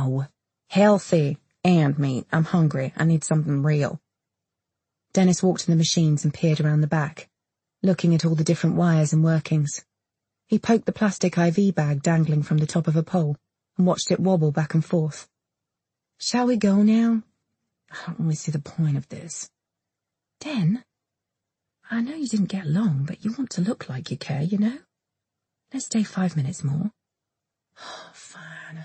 No. Healthy and meat. I'm hungry. I need something real. Dennis walked to the machines and peered around the back, looking at all the different wires and workings. He poked the plastic IV bag dangling from the top of a pole and watched it wobble back and forth. Shall we go now? I don't really see the point of this. Den, I know you didn't get along, but you want to look like you care, you know? Let's stay 5 minutes more. Fine.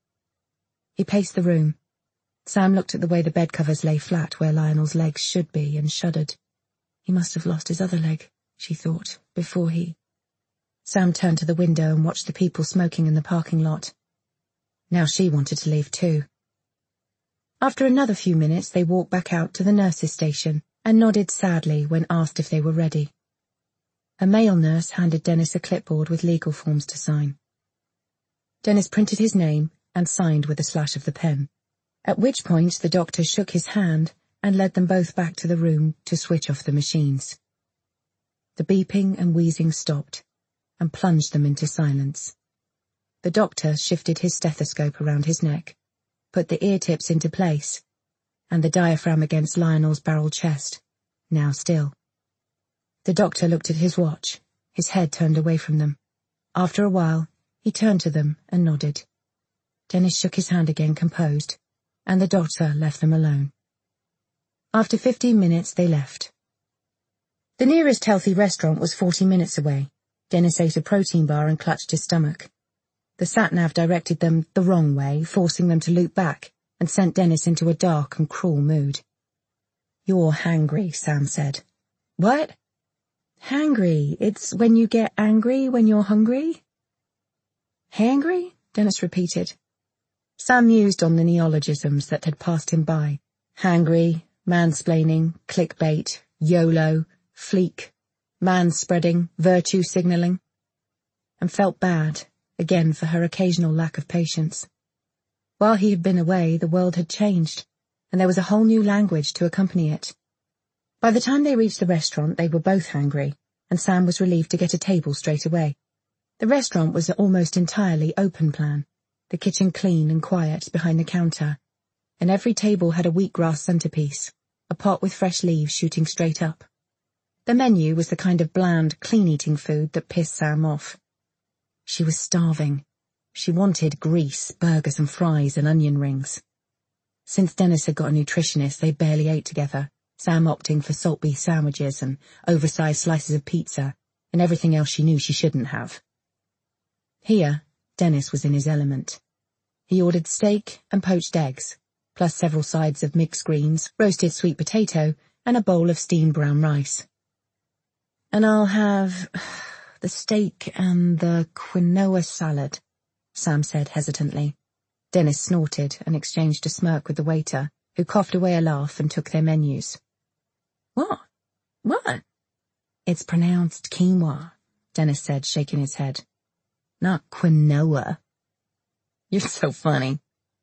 He paced the room. Sam looked at the way the bed covers lay flat where Lionel's legs should be and shuddered. He must have lost his other leg, she thought, before he... Sam turned to the window and watched the people smoking in the parking lot. Now she wanted to leave too. After another few minutes, they walked back out to the nurse's station and nodded sadly when asked if they were ready. A male nurse handed Dennis a clipboard with legal forms to sign. Dennis printed his name and signed with a slash of the pen, at which point the doctor shook his hand and led them both back to the room to switch off the machines. The beeping and wheezing stopped and plunged them into silence. The doctor shifted his stethoscope around his neck, put the ear tips into place, and the diaphragm against Lionel's barrel chest, now still. The doctor looked at his watch, his head turned away from them. After a while, he turned to them and nodded. Dennis shook his hand again, composed, and the doctor left them alone. After 15 minutes, they left. The nearest healthy restaurant was 40 minutes away. Dennis ate a protein bar and clutched his stomach. The sat-nav directed them the wrong way, forcing them to loop back, and sent Dennis into a dark and cruel mood. You're hangry, Sam said. What? Hangry. It's when you get angry when you're hungry? Hangry? Dennis repeated. Sam mused on the neologisms that had passed him by. Hangry, mansplaining, clickbait, YOLO, fleek, man-spreading, virtue signalling, and felt bad, again for her occasional lack of patience. While he had been away, the world had changed, and there was a whole new language to accompany it. By the time they reached the restaurant, they were both hungry, and Sam was relieved to get a table straight away. The restaurant was almost entirely open plan, the kitchen clean and quiet behind the counter, and every table had a wheatgrass centerpiece, a pot with fresh leaves shooting straight up. The menu was the kind of bland, clean-eating food that pissed Sam off. She was starving. She wanted grease, burgers and fries and onion rings. Since Dennis had got a nutritionist, they barely ate together, Sam opting for salt beef sandwiches and oversized slices of pizza and everything else she knew she shouldn't have. Here, Dennis was in his element. He ordered steak and poached eggs, plus several sides of mixed greens, roasted sweet potato, and a bowl of steamed brown rice. And I'll have the steak and the quinoa salad, Sam said hesitantly. Dennis snorted and exchanged a smirk with the waiter, who coughed away a laugh and took their menus. What? What? It's pronounced quinoa, Dennis said, shaking his head. Not quinoa. You're so funny.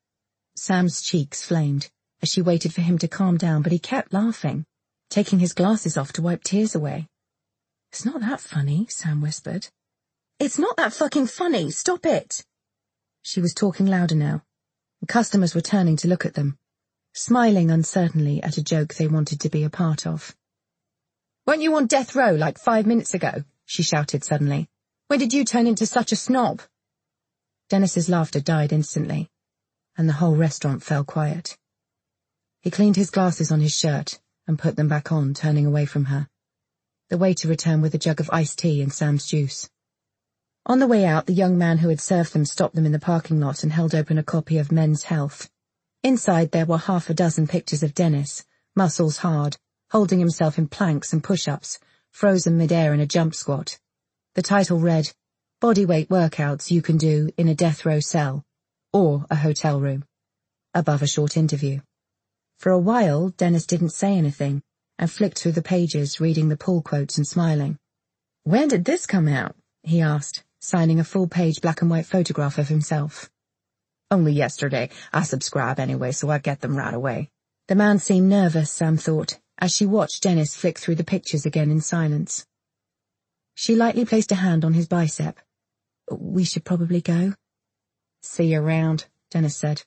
Sam's cheeks flamed as she waited for him to calm down, but he kept laughing, taking his glasses off to wipe tears away. It's not that funny, Sam whispered. It's not that fucking funny, stop it! She was talking louder now, and customers were turning to look at them, smiling uncertainly at a joke they wanted to be a part of. Weren't you on death row like 5 minutes ago? She shouted suddenly. When did you turn into such a snob? Dennis's laughter died instantly, and the whole restaurant fell quiet. He cleaned his glasses on his shirt and put them back on, turning away from her. The waiter returned with a jug of iced tea and Sam's juice. On the way out, the young man who had served them stopped them in the parking lot and held open a copy of Men's Health. Inside there were half a dozen pictures of Dennis, muscles hard, holding himself in planks and push-ups, frozen mid-air in a jump squat. The title read, Bodyweight Workouts You Can Do in a Death Row Cell, or a Hotel Room, above a short interview. For a while, Dennis didn't say anything, and flicked through the pages, reading the pull quotes and smiling. When did this come out? He asked, signing a full-page black-and-white photograph of himself. Only yesterday. I subscribe anyway, so I get them right away. The man seemed nervous, Sam thought, as she watched Dennis flick through the pictures again in silence. She lightly placed a hand on his bicep. We should probably go. See you around, Dennis said.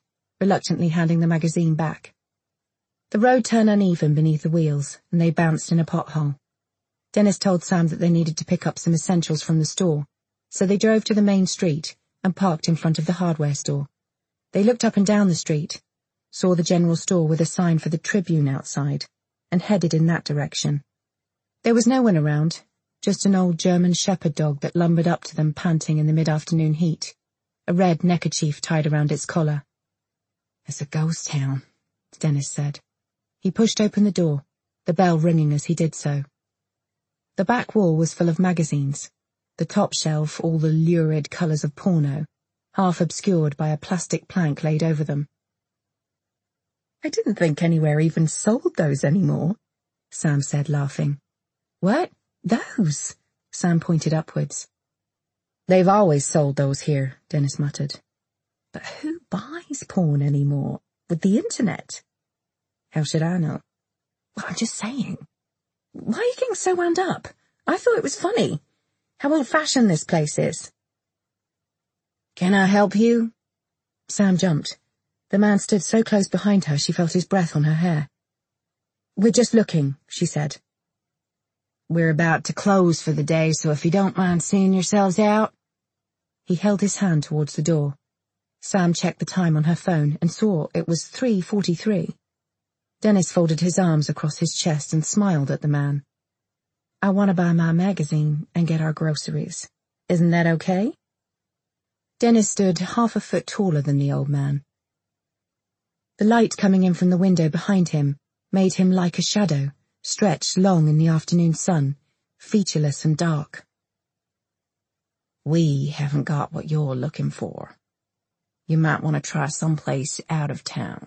reluctantly handing the magazine back. The road turned uneven beneath the wheels, and they bounced in a pothole. Dennis told Sam that they needed to pick up some essentials from the store, so they drove to the main street and parked in front of the hardware store. They looked up and down the street, saw the general store with a sign for the Tribune outside, and headed in that direction. There was no one around, just an old German shepherd dog that lumbered up to them panting in the mid-afternoon heat, a red neckerchief tied around its collar. "It's a ghost town," Dennis said. He pushed open the door, the bell ringing as he did so. The back wall was full of magazines, the top shelf all the lurid colours of porno, half obscured by a plastic plank laid over them. "I didn't think anywhere even sold those anymore," Sam said, laughing. "What? Those?" Sam pointed upwards. "They've always sold those here," Dennis muttered. "But who buys porn anymore? With the internet?" "How should I know?" "Well, I'm just saying. Why are you getting so wound up? I thought it was funny. How old-fashioned this place is." "Can I help you?" Sam jumped. The man stood so close behind her she felt his breath on her hair. "We're just looking," she said. "We're about to close for the day, so if you don't mind seeing yourselves out." He held his hand towards the door. Sam checked the time on her phone and saw it was 3:43. Dennis folded his arms across his chest and smiled at the man. "I want to buy my magazine and get our groceries. Isn't that okay?" Dennis stood half a foot taller than the old man. The light coming in from the window behind him made him like a shadow, stretched long in the afternoon sun, featureless and dark. "We haven't got what you're looking for. You might want to try someplace out of town."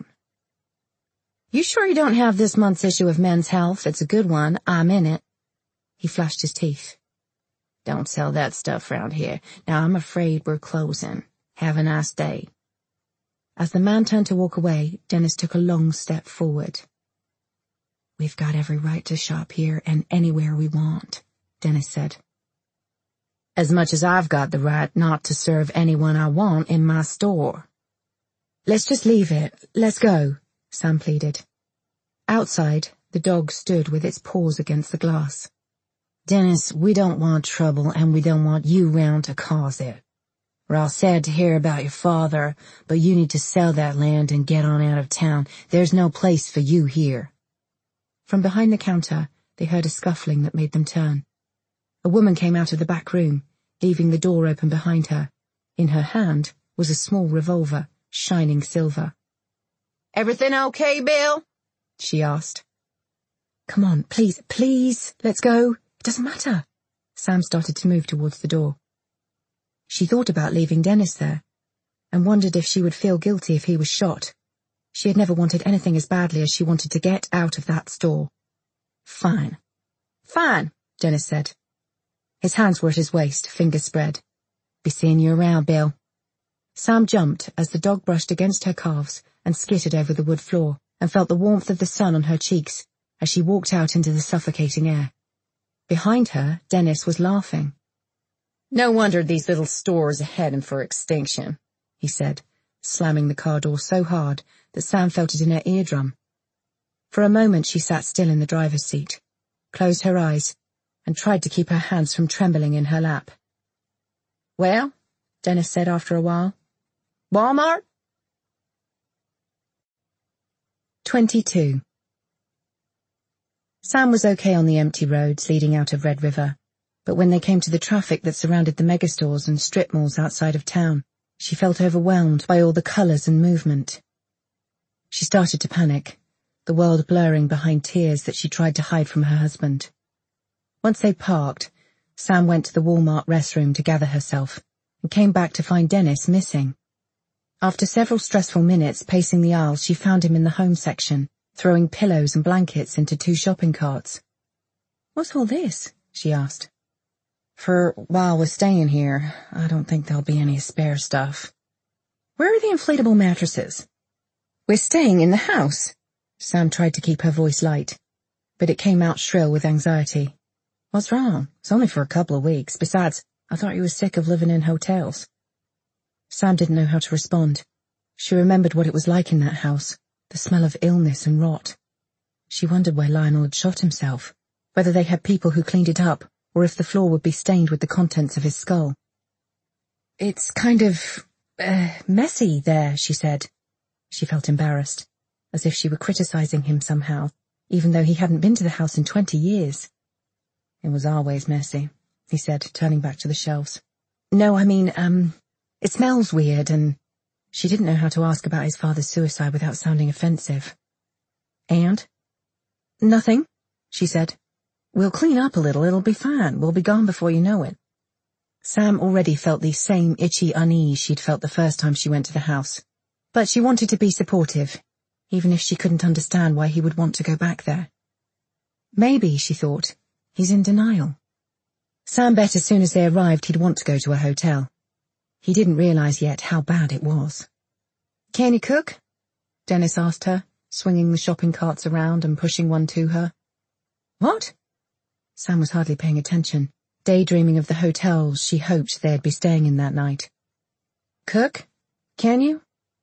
"You sure you don't have this month's issue of Men's Health? It's a good one. I'm in it." He flashed his teeth. "Don't sell that stuff round here. Now I'm afraid we're closing. Have a nice day." As the man turned to walk away, Dennis took a long step forward. "We've got every right to shop here and anywhere we want," Dennis said. "As much as I've got the right not to serve anyone I want in my store." "Let's just leave it. Let's go," Sam pleaded. Outside, the dog stood with its paws against the glass. "Dennis, we don't want trouble and we don't want you round to cause it. We're all sad to hear about your father, but you need to sell that land and get on out of town. There's no place for you here." From behind the counter, they heard a scuffling that made them turn. A woman came out of the back room, leaving the door open behind her. In her hand was a small revolver, shining silver. "Everything okay, Bill?" she asked. "Come on, please, let's go. It doesn't matter." Sam started to move towards the door. She thought about leaving Dennis there, and wondered if she would feel guilty if he was shot. She had never wanted anything as badly as she wanted to get out of that store. Fine, Dennis said. His hands were at his waist, fingers spread. "Be seeing you around, Bill." Sam jumped as the dog brushed against her calves and skittered over the wood floor, and felt the warmth of the sun on her cheeks as she walked out into the suffocating air. Behind her, Dennis was laughing. "No wonder these little stores are heading for extinction," he said, slamming the car door so hard that Sam felt it in her eardrum. For a moment she sat still in the driver's seat, closed her eyes, and tried to keep her hands from trembling in her lap. "Well," Dennis said after a while, "Walmart?" 22. Sam was okay on the empty roads leading out of Red River, but when they came to the traffic that surrounded the megastores and strip malls outside of town, she felt overwhelmed by all the colours and movement. She started to panic, the world blurring behind tears that she tried to hide from her husband. Once they parked, Sam went to the Walmart restroom to gather herself, and came back to find Dennis missing. After several stressful minutes pacing the aisles, she found him in the home section, throwing pillows and blankets into 2 shopping carts. "What's all this?" she asked. "For while we're staying here, I don't think there'll be any spare stuff." "Where are the inflatable mattresses?" "We're staying in the house." Sam tried to keep her voice light, but it came out shrill with anxiety. "What's wrong? It's only for a couple of weeks. Besides, I thought you were sick of living in hotels." Sam didn't know how to respond. She remembered what it was like in that house, the smell of illness and rot. She wondered where Lionel had shot himself, whether they had people who cleaned it up, or if the floor would be stained with the contents of his skull. "It's kind of, messy there," she said. She felt embarrassed, as if she were criticizing him somehow, even though he hadn't been to the house in 20 years. "It was always messy," he said, turning back to the shelves. "No, I mean, it smells weird, and—" She didn't know how to ask about his father's suicide without sounding offensive. "And?" "Nothing," she said. "We'll clean up a little, it'll be fine. We'll be gone before you know it." Sam already felt the same itchy unease she'd felt the first time she went to the house. But she wanted to be supportive, even if she couldn't understand why he would want to go back there. Maybe, she thought, he's in denial. Sam bet as soon as they arrived he'd want to go to a hotel. He didn't realize yet how bad it was. "Can you cook?" Dennis asked her, swinging the shopping carts around and pushing one to her. "What?" Sam was hardly paying attention, daydreaming of the hotels she hoped they'd be staying in that night. "Cook? Can you?"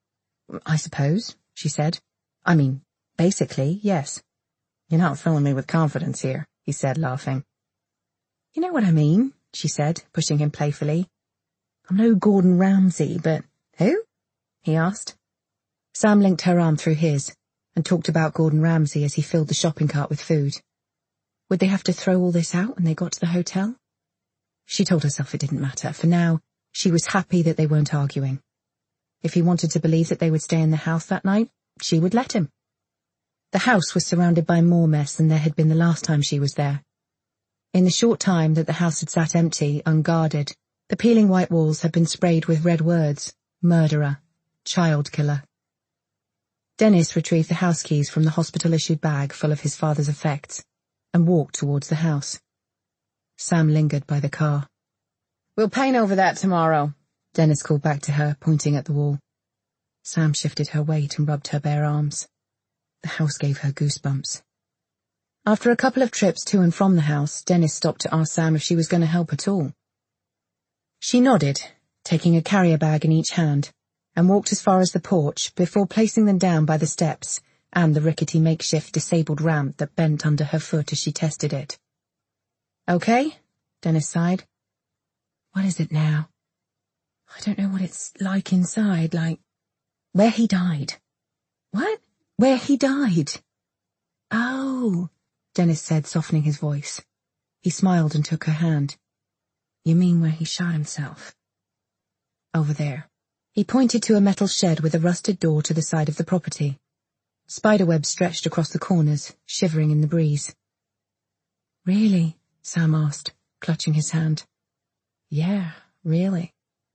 "I suppose," she said. "I mean, basically, yes." "You're not filling me with confidence here," he said, laughing. "You know what I mean," she said, pushing him playfully. "I'm no Gordon Ramsay, but—" "Who?" he asked. Sam linked her arm through his and talked about Gordon Ramsay as he filled the shopping cart with food. Would they have to throw all this out when they got to the hotel? She told herself it didn't matter. For now, she was happy that they weren't arguing. If he wanted to believe that they would stay in the house that night, she would let him. The house was surrounded by more mess than there had been the last time she was there. In the short time that the house had sat empty, unguarded, the peeling white walls had been sprayed with red words: murderer, child killer. Dennis retrieved the house keys from the hospital-issued bag full of his father's effects and walked towards the house. Sam lingered by the car. "We'll paint over that tomorrow," Dennis called back to her, pointing at the wall. Sam shifted her weight and rubbed her bare arms. The house gave her goosebumps. After a couple of trips to and from the house, Dennis stopped to ask Sam if she was going to help at all. She nodded, taking a carrier bag in each hand, and walked as far as the porch before placing them down by the steps and the rickety makeshift disabled ramp that bent under her foot as she tested it. "Okay?" Dennis sighed. "What is it now?" "I don't know what it's like inside, like where he died." "What? Where he died?" "Oh," Dennis said, softening his voice. He smiled and took her hand. "You mean where he shot himself?" "Over there." He pointed to a metal shed with a rusted door to the side of the property. Spiderwebs stretched across the corners, shivering in the breeze. "Really?" Sam asked, clutching his hand. "Yeah, really."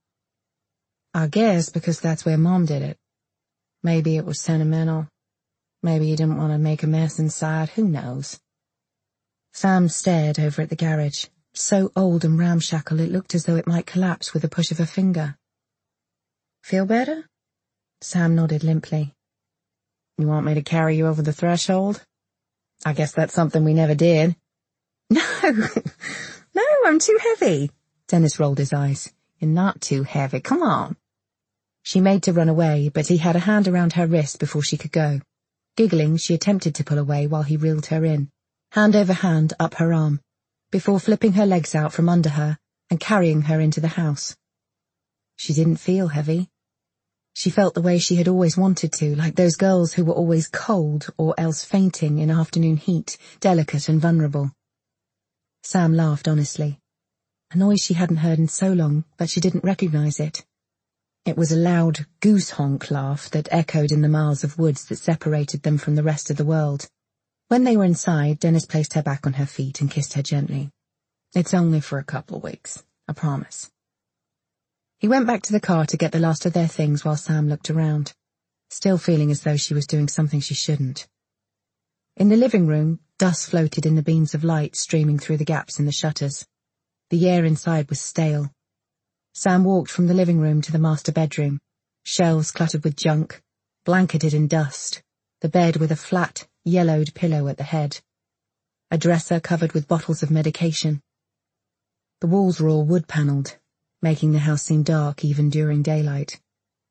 "I guess because that's where Mom did it. Maybe it was sentimental. Maybe he didn't want to make a mess inside, who knows?" Sam stared over at the garage, so old and ramshackle it looked as though it might collapse with a push of a finger. "Feel better?" Sam nodded limply. "You want me to carry you over the threshold? I guess that's something we never did." "No, no, I'm too heavy." Dennis rolled his eyes. "You're not too heavy, come on." She made to run away, but he had a hand around her wrist before she could go. Giggling, she attempted to pull away while he reeled her in, hand over hand up her arm, before flipping her legs out from under her and carrying her into the house. She didn't feel heavy. She felt the way she had always wanted to, like those girls who were always cold or else fainting in afternoon heat, delicate and vulnerable. Sam laughed honestly, a noise she hadn't heard in so long, but she didn't recognize it. It was a loud goose honk laugh that echoed in the miles of woods that separated them from the rest of the world. When they were inside, Dennis placed her back on her feet and kissed her gently. "It's only for a couple of weeks, I promise." He went back to the car to get the last of their things while Sam looked around, still feeling as though she was doing something she shouldn't. In the living room, dust floated in the beams of light streaming through the gaps in the shutters. The air inside was stale. Sam walked from the living room to the master bedroom, shelves cluttered with junk, blanketed in dust, the bed with a flat, yellowed pillow at the head, a dresser covered with bottles of medication. The walls were all wood-panelled, making the house seem dark even during daylight.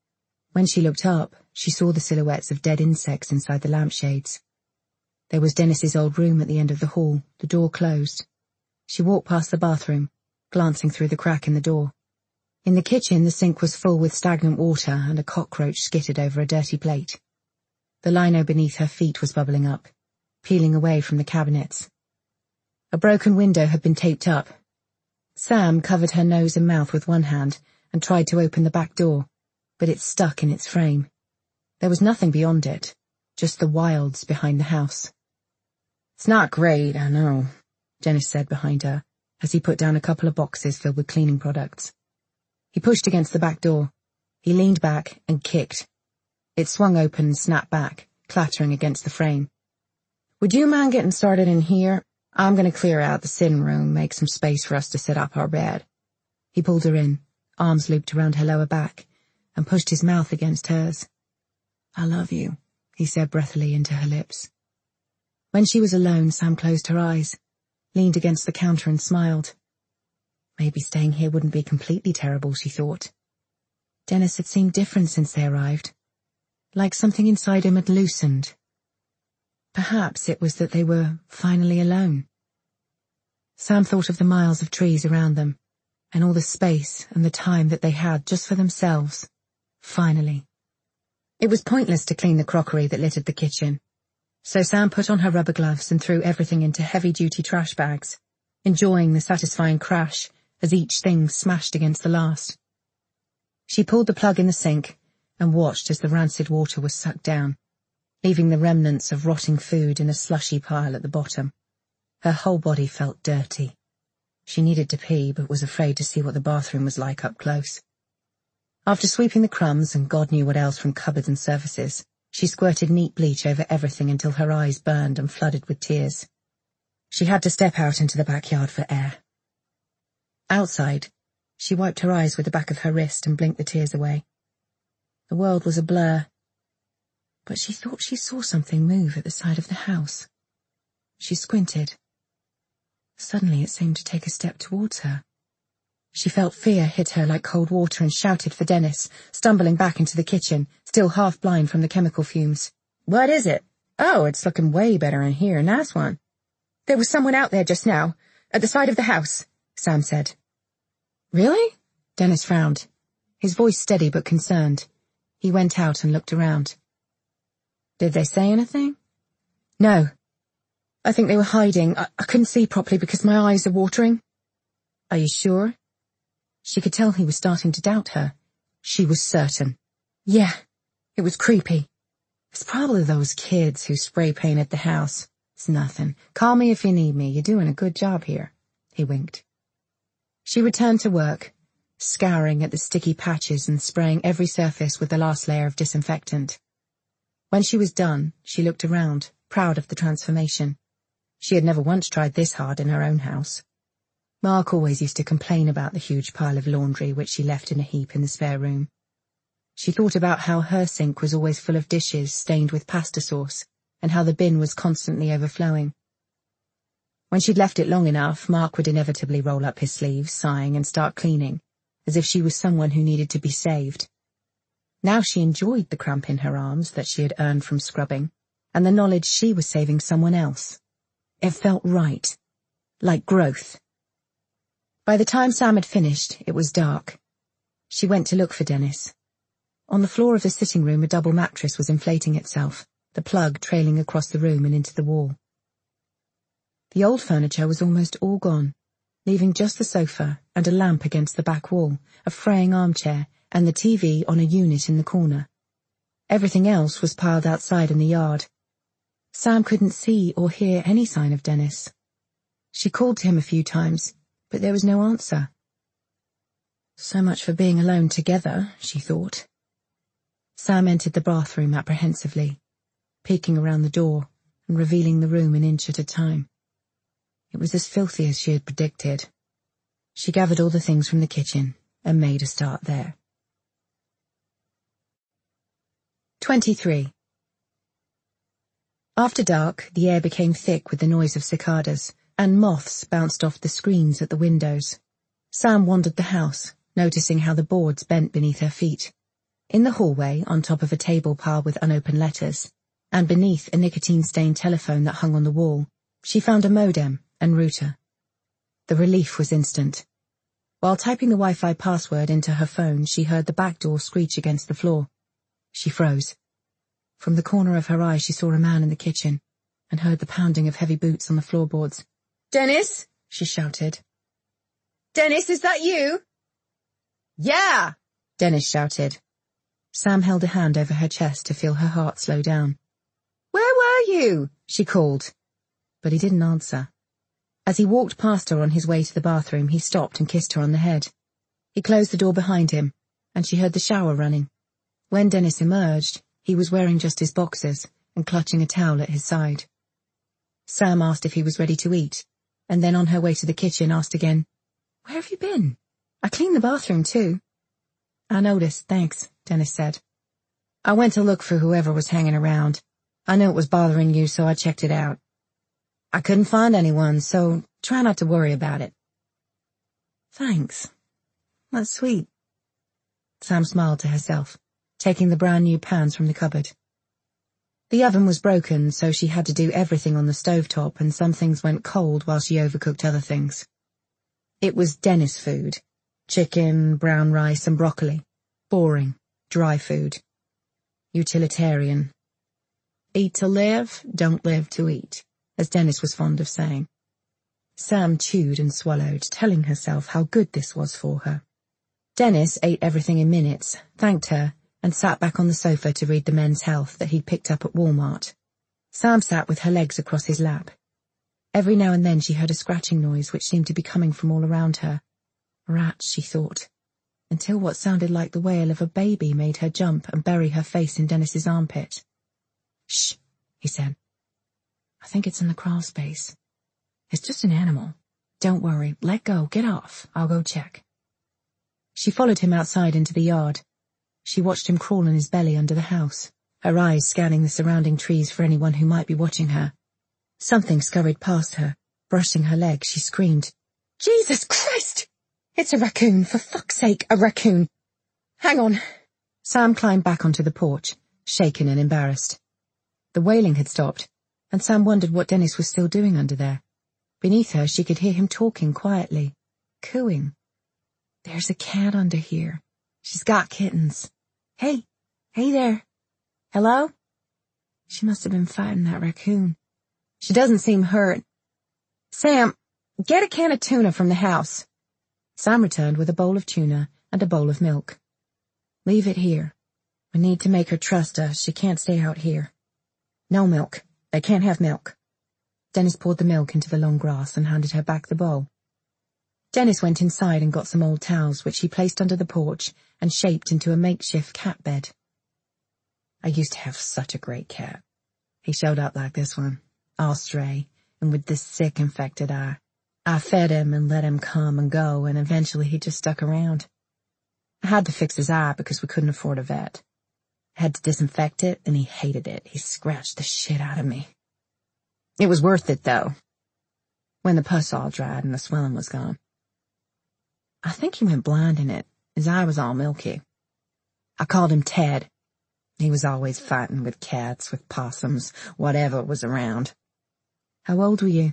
When she looked up, she saw the silhouettes of dead insects inside the lampshades. There was Dennis's old room at the end of the hall, the door closed. She walked past the bathroom, glancing through the crack in the door. In the kitchen, the sink was full with stagnant water and a cockroach skittered over a dirty plate. The lino beneath her feet was bubbling up, peeling away from the cabinets. A broken window had been taped up. Sam covered her nose and mouth with one hand and tried to open the back door, but it stuck in its frame. There was nothing beyond it, just the wilds behind the house. "It's not great, I know," Dennis said behind her, as he put down a couple of boxes filled with cleaning products. He pushed against the back door. He leaned back and kicked. It swung open and snapped back, clattering against the frame. "Would you mind getting started in here? I'm going to clear out the sitting room, make some space for us to set up our bed." He pulled her in, arms looped around her lower back, and pushed his mouth against hers. "I love you," he said breathily into her lips. When she was alone, Sam closed her eyes, leaned against the counter and smiled. Maybe staying here wouldn't be completely terrible, she thought. Dennis had seemed different since they arrived, like something inside him had loosened. Perhaps it was that they were finally alone. Sam thought of the miles of trees around them, and all the space and the time that they had just for themselves. Finally. It was pointless to clean the crockery that littered the kitchen, so Sam put on her rubber gloves and threw everything into heavy-duty trash bags, enjoying the satisfying crash as each thing smashed against the last. She pulled the plug in the sink and watched as the rancid water was sucked down, leaving the remnants of rotting food in a slushy pile at the bottom. Her whole body felt dirty. She needed to pee, but was afraid to see what the bathroom was like up close. After sweeping the crumbs and God knew what else from cupboards and surfaces, she squirted neat bleach over everything until her eyes burned and flooded with tears. She had to step out into the backyard for air. Outside, she wiped her eyes with the back of her wrist and blinked the tears away. The world was a blur, but she thought she saw something move at the side of the house. She squinted. Suddenly it seemed to take a step towards her. She felt fear hit her like cold water and shouted for Dennis, stumbling back into the kitchen, still half blind from the chemical fumes. "What is it? Oh, it's looking way better in here, nice one." "There was someone out there just now, at the side of the house," Sam said. "Really?" Dennis frowned, his voice steady but concerned. He went out and looked around. "Did they say anything?" "No. I think they were hiding. I couldn't see properly because my eyes are watering." "Are you sure?" She could tell he was starting to doubt her. She was certain. "Yeah, it was creepy." "It's probably those kids who spray painted the house. It's nothing. Call me if you need me. You're doing a good job here." He winked. She returned to work, scouring at the sticky patches and spraying every surface with the last layer of disinfectant. When she was done, she looked around, proud of the transformation. She had never once tried this hard in her own house. Mark always used to complain about the huge pile of laundry which she left in a heap in the spare room. She thought about how her sink was always full of dishes stained with pasta sauce, and how the bin was constantly overflowing. When she'd left it long enough, Mark would inevitably roll up his sleeves, sighing, and start cleaning, as if she was someone who needed to be saved. Now she enjoyed the cramp in her arms that she had earned from scrubbing, and the knowledge she was saving someone else. It felt right, like growth. By the time Sam had finished, it was dark. She went to look for Dennis. On the floor of the sitting room, a double mattress was inflating itself, the plug trailing across the room and into the wall. The old furniture was almost all gone, leaving just the sofa and a lamp against the back wall, a fraying armchair, and the TV on a unit in the corner. Everything else was piled outside in the yard. Sam couldn't see or hear any sign of Dennis. She called to him a few times, but there was no answer. So much for being alone together, she thought. Sam entered the bathroom apprehensively, peeking around the door and revealing the room an inch at a time. It was as filthy as she had predicted. She gathered all the things from the kitchen and made a start there. 23. After dark, the air became thick with the noise of cicadas, and moths bounced off the screens at the windows. Sam wandered the house, noticing how the boards bent beneath her feet. In the hallway, on top of a table piled with unopened letters, and beneath a nicotine-stained telephone that hung on the wall, she found a modem and router. The relief was instant. While typing the Wi-Fi password into her phone, she heard the back door screech against the floor. She froze. From the corner of her eye she saw a man in the kitchen, and heard the pounding of heavy boots on the floorboards. "Dennis!" she shouted. "Dennis, is that you?" "Yeah!" Dennis shouted. Sam held a hand over her chest to feel her heart slow down. "Where were you?" she called. But he didn't answer. As he walked past her on his way to the bathroom, he stopped and kissed her on the head. He closed the door behind him, and she heard the shower running. When Dennis emerged, he was wearing just his boxers and clutching a towel at his side. Sam asked if he was ready to eat, and then on her way to the kitchen asked again, "Where have you been? I cleaned the bathroom too." "I noticed, thanks," Dennis said. "I went to look for whoever was hanging around. I knew it was bothering you, so I checked it out. I couldn't find anyone, so try not to worry about it." "Thanks. That's sweet." Sam smiled to herself, taking the brand new pans from the cupboard. The oven was broken, so she had to do everything on the stovetop, and some things went cold while she overcooked other things. It was Dennis food. Chicken, brown rice, and broccoli. Boring, dry food. Utilitarian. Eat to live, don't live to eat, as Dennis was fond of saying. Sam chewed and swallowed, telling herself how good this was for her. Dennis ate everything in minutes, thanked her, and sat back on the sofa to read the Men's Health that he'd picked up at Walmart. Sam sat with her legs across his lap. Every now and then she heard a scratching noise which seemed to be coming from all around her. Rats, she thought, until what sounded like the wail of a baby made her jump and bury her face in Dennis's armpit. "Shh," he said. "I think it's in the crawl space. It's just an animal. Don't worry, let go, get off, I'll go check." She followed him outside into the yard. She watched him crawl on his belly under the house, her eyes scanning the surrounding trees for anyone who might be watching her. Something scurried past her. Brushing her leg, she screamed, "Jesus Christ! It's a raccoon, for fuck's sake, a raccoon! Hang on." Sam climbed back onto the porch, shaken and embarrassed. The wailing had stopped, and Sam wondered what Dennis was still doing under there. Beneath her, she could hear him talking quietly, cooing. "There's a cat under here. She's got kittens. Hey there. Hello?" She must have been fighting that raccoon. She doesn't seem hurt. "Sam, get a can of tuna from the house." Sam returned with a bowl of tuna and a bowl of milk. "Leave it here. We need to make her trust us. She can't stay out here." "No milk. They can't have milk." Dennis poured the milk into the long grass and handed her back the bowl. Dennis went inside and got some old towels, which he placed under the porch and shaped into a makeshift cat bed. "I used to have such a great cat. He showed up like this one, all stray, and with this sick, infected eye. I fed him and let him come and go, and eventually he just stuck around. I had to fix his eye because we couldn't afford a vet. I had to disinfect it, and he hated it. He scratched the shit out of me. It was worth it, though, when the pus all dried and the swelling was gone. I think he went blind in it. His eye was all milky. I called him Ted. He was always fighting with cats, with possums, whatever was around." "How old were you?"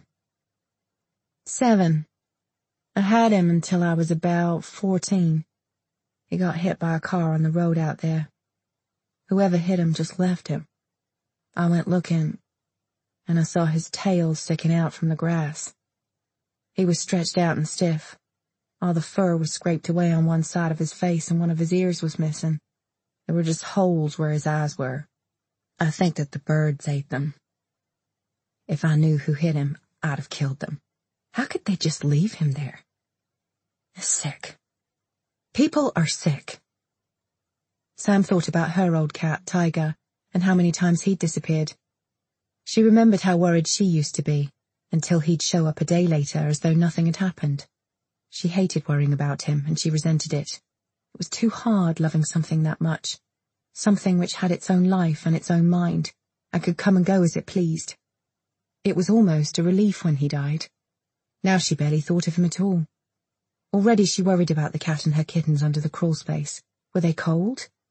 7. I had him until I was about 14. He got hit by a car on the road out there. Whoever hit him just left him. I went looking, and I saw his tail sticking out from the grass. He was stretched out and stiff. All the fur was scraped away on one side of his face, and one of his ears was missing. There were just holes where his eyes were. I think that the birds ate them. If I knew who hit him, I'd have killed them. How could they just leave him there? Sick. People are sick." Sam thought about her old cat, Tiger, and how many times he'd disappeared. She remembered how worried she used to be, until he'd show up a day later as though nothing had happened. She hated worrying about him, and she resented it. It was too hard loving something that much, something which had its own life and its own mind, and could come and go as it pleased. It was almost a relief when he died. Now she barely thought of him at all. Already she worried about the cat and her kittens under the crawl space. Were they cold?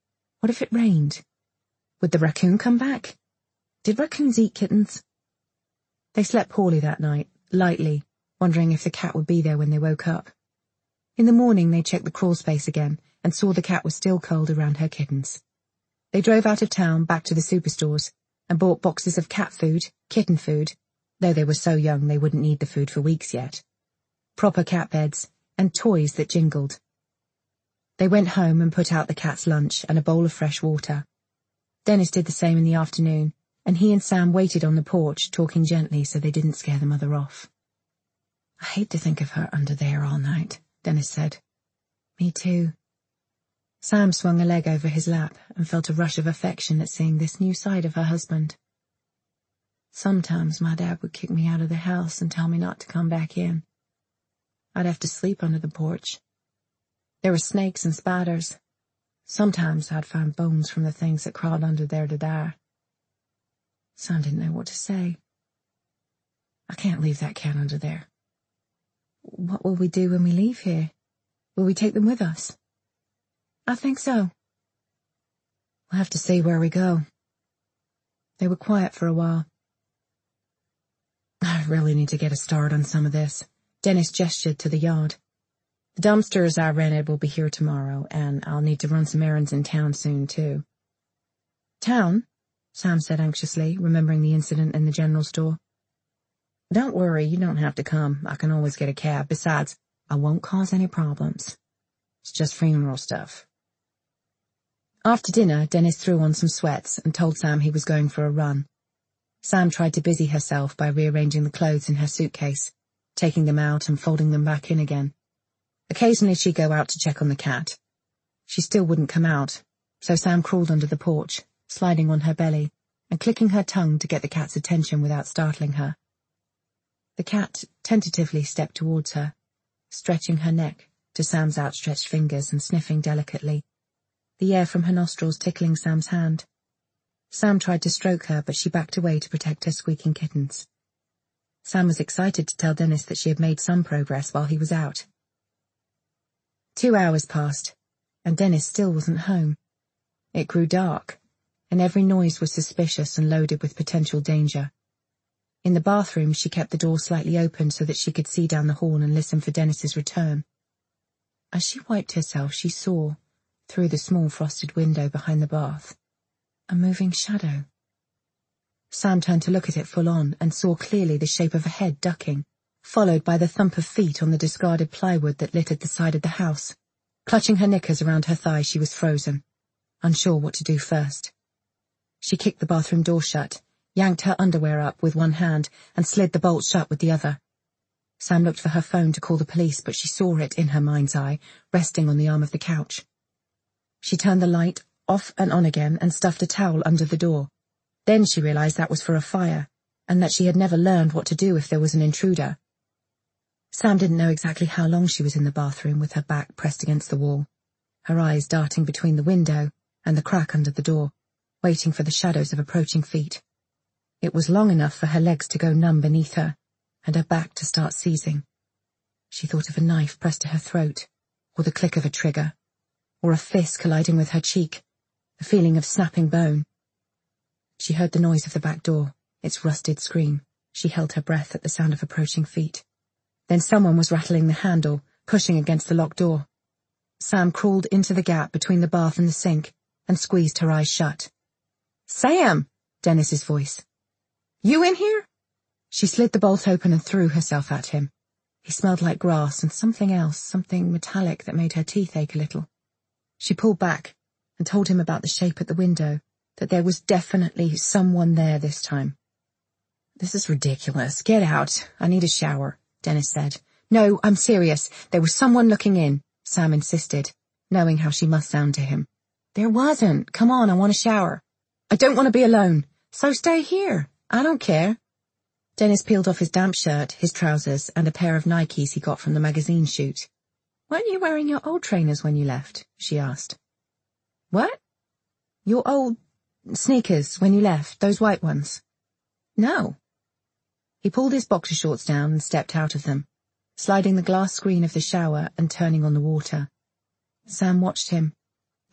What if it rained? Would the raccoon come back? Did raccoons eat kittens? They slept poorly that night, lightly, wondering if the cat would be there when they woke up. In the morning they checked the crawl space again and saw the cat was still curled around her kittens. They drove out of town back to the superstores and bought boxes of cat food, kitten food, though they were so young they wouldn't need the food for weeks yet, proper cat beds, and toys that jingled. They went home and put out the cat's lunch and a bowl of fresh water. Dennis did the same in the afternoon, and he and Sam waited on the porch, talking gently so they didn't scare the mother off. "I hate to think of her under there all night," Dennis said. "Me too." Sam swung a leg over his lap and felt a rush of affection at seeing this new side of her husband. "Sometimes my dad would kick me out of the house and tell me not to come back in. I'd have to sleep under the porch. There were snakes and spiders. Sometimes I'd find bones from the things that crawled under there to die." Sam didn't know what to say. "I can't leave that cat under there." "What will we do when we leave here? Will we take them with us?" "I think so. We'll have to see where we go." They were quiet for a while. "I really need to get a start on some of this." Dennis gestured to the yard. "The dumpsters I rented will be here tomorrow, and I'll need to run some errands in town soon, too." "Town?" Sam said anxiously, remembering the incident in the general store. "Don't worry, you don't have to come. I can always get a cab. Besides, I won't cause any problems. It's just funeral stuff." After dinner, Dennis threw on some sweats and told Sam he was going for a run. Sam tried to busy herself by rearranging the clothes in her suitcase, taking them out and folding them back in again. Occasionally she'd go out to check on the cat. She still wouldn't come out, so Sam crawled under the porch, sliding on her belly, and clicking her tongue to get the cat's attention without startling her. The cat tentatively stepped towards her, stretching her neck to Sam's outstretched fingers and sniffing delicately, the air from her nostrils tickling Sam's hand. Sam tried to stroke her, but she backed away to protect her squeaking kittens. Sam was excited to tell Dennis that she had made some progress while he was out. 2 hours passed, and Dennis still wasn't home. It grew dark, and every noise was suspicious and loaded with potential danger. In the bathroom, she kept the door slightly open so that she could see down the hall and listen for Dennis's return. As she wiped herself, she saw, through the small frosted window behind the bath, a moving shadow. Sam turned to look at it full on and saw clearly the shape of a head ducking, followed by the thump of feet on the discarded plywood that littered the side of the house. Clutching her knickers around her thigh, she was frozen, unsure what to do first. She kicked the bathroom door shut, yanked her underwear up with one hand, and slid the bolt shut with the other. Sam looked for her phone to call the police, but she saw it in her mind's eye, resting on the arm of the couch. She turned the light off and on again and stuffed a towel under the door. Then she realized that was for a fire, and that she had never learned what to do if there was an intruder. Sam didn't know exactly how long she was in the bathroom with her back pressed against the wall, her eyes darting between the window and the crack under the door, waiting for the shadows of approaching feet. It was long enough for her legs to go numb beneath her, and her back to start seizing. She thought of a knife pressed to her throat, or the click of a trigger, or a fist colliding with her cheek, the feeling of snapping bone. She heard the noise of the back door, its rusted scream. She held her breath at the sound of approaching feet. Then someone was rattling the handle, pushing against the locked door. Sam crawled into the gap between the bath and the sink and squeezed her eyes shut. "Sam!" Dennis's voice. "You in here?" She slid the bolt open and threw herself at him. He smelled like grass and something else, something metallic that made her teeth ache a little. She pulled back and told him about the shape at the window, that there was definitely someone there this time. "This is ridiculous. Get out. I need a shower," Dennis said. "No, I'm serious. There was someone looking in," Sam insisted, knowing how she must sound to him. "There wasn't. Come on, I want a shower." "I don't want to be alone. So stay here. I don't care." Dennis peeled off his damp shirt, his trousers, and a pair of Nikes he got from the magazine shoot. "Weren't you wearing your old trainers when you left?" she asked. "What?" "Your old sneakers when you left, those white ones." "No." He pulled his boxer shorts down and stepped out of them, sliding the glass screen of the shower and turning on the water. Sam watched him,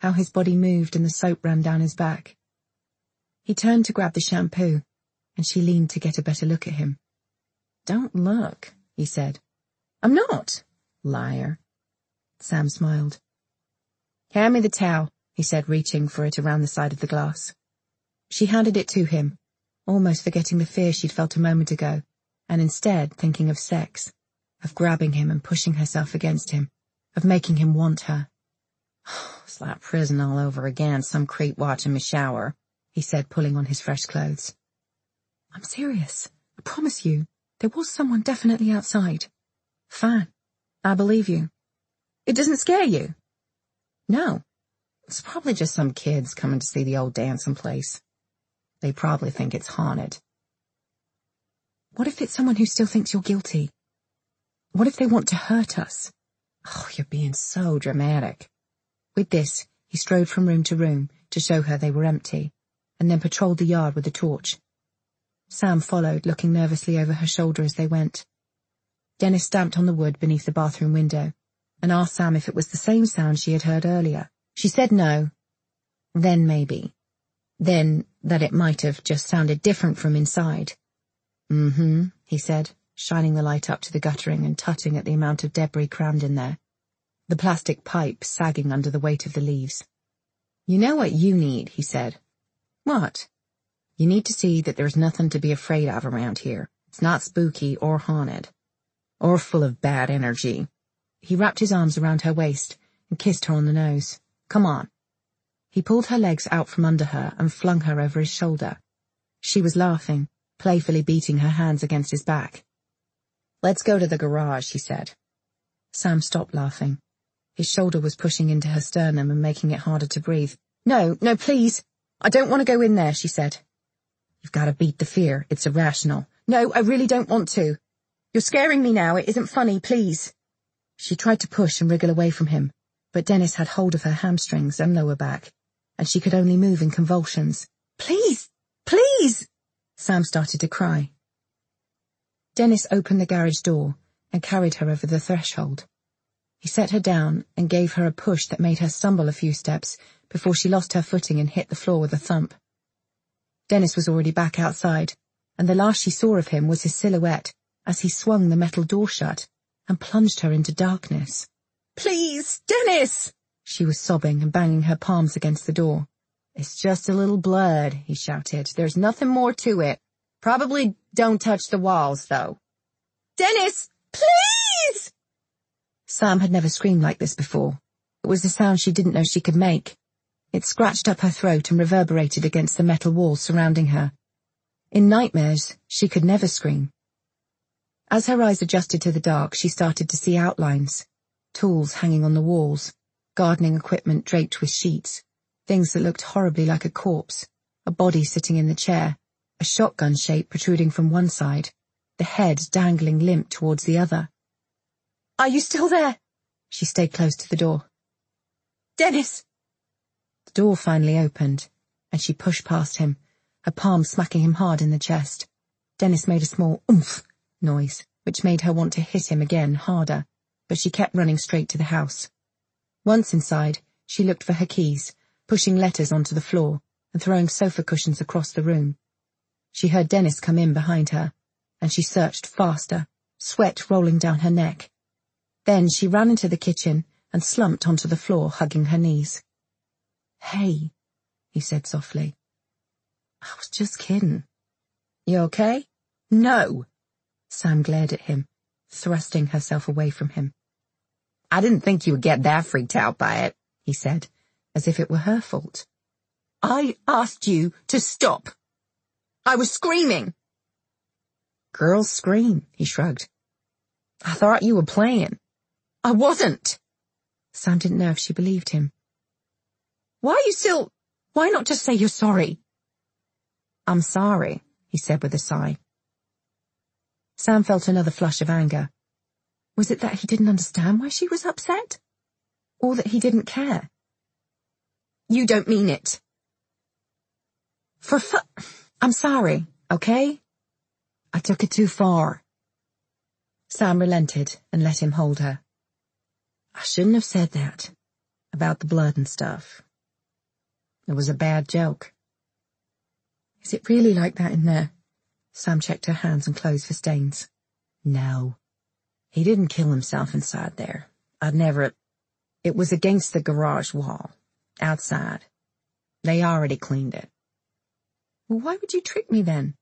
how his body moved and the soap ran down his back. He turned to grab the shampoo, and she leaned to get a better look at him. "Don't look," he said. "I'm not." "Liar." Sam smiled. "Hand me the towel," he said, reaching for it around the side of the glass. She handed it to him, almost forgetting the fear she'd felt a moment ago, and instead thinking of sex, of grabbing him and pushing herself against him, of making him want her. "It's like prison all over again, some creep watching me shower," he said, pulling on his fresh clothes. "I'm serious. I promise you. There was someone definitely outside." "Fine. I believe you." "It doesn't scare you?" "No. It's probably just some kids coming to see the old dancing place. They probably think it's haunted." "What if it's someone who still thinks you're guilty? What if they want to hurt us?" "Oh, you're being so dramatic." With this, he strode from room to room to show her they were empty, and then patrolled the yard with a torch. Sam followed, looking nervously over her shoulder as they went. Dennis stamped on the wood beneath the bathroom window, and asked Sam if it was the same sound she had heard earlier. She said no. Then maybe. Then that it might have just sounded different from inside. "Mm-hmm," he said, shining the light up to the guttering and tutting at the amount of debris crammed in there, the plastic pipe sagging under the weight of the leaves. "You know what you need," he said. "What?" "You need to see that there's nothing to be afraid of around here. It's not spooky or haunted. Or full of bad energy." He wrapped his arms around her waist and kissed her on the nose. "Come on." He pulled her legs out from under her and flung her over his shoulder. She was laughing, playfully beating her hands against his back. "Let's go to the garage," he said. Sam stopped laughing. His shoulder was pushing into her sternum and making it harder to breathe. No, please. I don't want to go in there," she said. "You've got to beat the fear. It's irrational." "No, I really don't want to. You're scaring me now. It isn't funny, please." She tried to push and wriggle away from him, but Dennis had hold of her hamstrings and lower back, and she could only move in convulsions. "Please, please!" Sam started to cry. Dennis opened the garage door and carried her over the threshold. He set her down and gave her a push that made her stumble a few steps before she lost her footing and hit the floor with a thump. Dennis was already back outside, and the last she saw of him was his silhouette as he swung the metal door shut and plunged her into darkness. "Please, Dennis!" She was sobbing and banging her palms against the door. "It's just a little blood," he shouted. "There's nothing more to it. Probably don't touch the walls, though." "Dennis, please!" Sam had never screamed like this before. It was the sound she didn't know she could make. It scratched up her throat and reverberated against the metal walls surrounding her. In nightmares, she could never scream. As her eyes adjusted to the dark, she started to see outlines, tools hanging on the walls, gardening equipment draped with sheets, things that looked horribly like a corpse, a body sitting in the chair, a shotgun shape protruding from one side, the head dangling limp towards the other. "Are you still there?" She stayed close to the door. "Dennis!" The door finally opened, and she pushed past him, her palm smacking him hard in the chest. Dennis made a small oomph noise, which made her want to hit him again, harder, but she kept running straight to the house. Once inside, she looked for her keys, pushing letters onto the floor and throwing sofa cushions across the room. She heard Dennis come in behind her, and she searched faster, sweat rolling down her neck. Then she ran into the kitchen and slumped onto the floor, hugging her knees. "Hey," he said softly. "I was just kidding." "You okay?" "No." Sam glared at him, thrusting herself away from him. "I didn't think you would get that freaked out by it," he said, as if it were her fault. "I asked you to stop. I was screaming." "Girls scream," he shrugged. "I thought you were playing." "I wasn't." Sam didn't know if she believed him. Why not just say you're sorry?" "I'm sorry," he said with a sigh. Sam felt another flush of anger. Was it that he didn't understand why she was upset? Or that he didn't care? "You don't mean it." "I'm sorry, okay? I took it too far." Sam relented and let him hold her. "I shouldn't have said that, about the blood and stuff. It was a bad joke. Is it really like that in there? Sam checked her hands and clothes for stains. No. He didn't kill himself inside there. I'd never... It was against the garage wall. Outside. They already cleaned it. Well, why would you trick me then?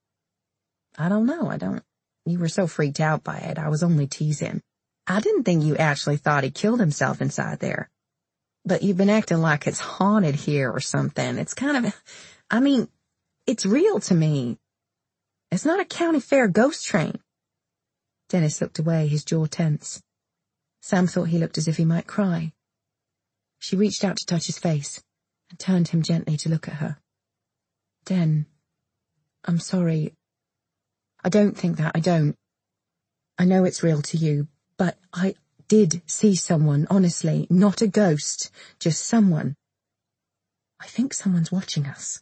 I don't know, I don't. You were so freaked out by it, I was only teasing. I didn't think you actually thought he killed himself inside there. But you've been acting like it's haunted here or something. It's kind of... I mean, it's real to me. It's not a county fair ghost train. Dennis looked away, his jaw tense. Sam thought he looked as if he might cry. She reached out to touch his face and turned him gently to look at her. Den, I'm sorry. I don't think that, I don't. I know it's real to you, but I did see someone, honestly, not a ghost, just someone. I think someone's watching us.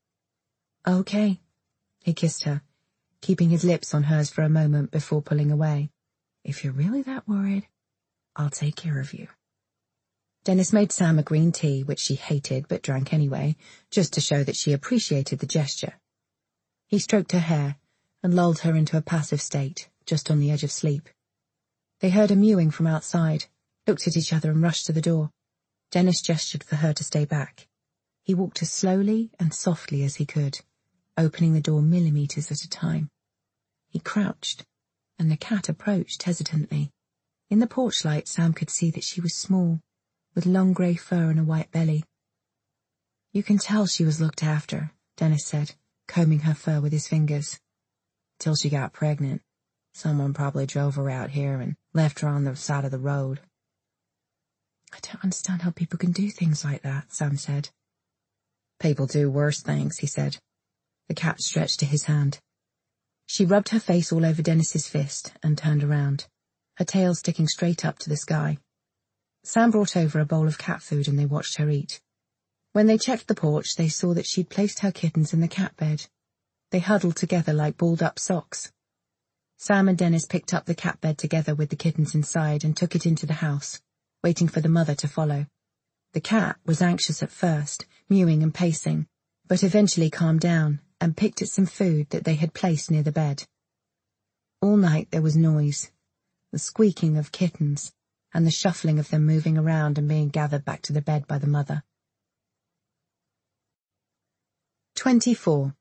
Okay. He kissed her, keeping his lips on hers for a moment before pulling away. If you're really that worried, I'll take care of you. Dennis made Sam a green tea, which she hated but drank anyway, just to show that she appreciated the gesture. He stroked her hair and lulled her into a passive state, just on the edge of sleep. They heard a mewing from outside, looked at each other and rushed to the door. Dennis gestured for her to stay back. He walked as slowly and softly as he could, opening the door millimeters at a time. He crouched, and the cat approached hesitantly. In the porch light, Sam could see that she was small, with long grey fur and a white belly. You can tell she was looked after, Dennis said, combing her fur with his fingers. Till she got pregnant. Someone probably drove her out here and left her on the side of the road. I don't understand how people can do things like that, Sam said. People do worse things, he said. The cat stretched to his hand. She rubbed her face all over Dennis's fist and turned around, her tail sticking straight up to the sky. Sam brought over a bowl of cat food and they watched her eat. When they checked the porch, they saw that she'd placed her kittens in the cat bed. They huddled together like balled-up socks. Sam and Dennis picked up the cat bed together with the kittens inside and took it into the house, waiting for the mother to follow. The cat was anxious at first, mewing and pacing, but eventually calmed down and picked at some food that they had placed near the bed. All night there was noise, the squeaking of kittens, and the shuffling of them moving around and being gathered back to the bed by the mother. 24.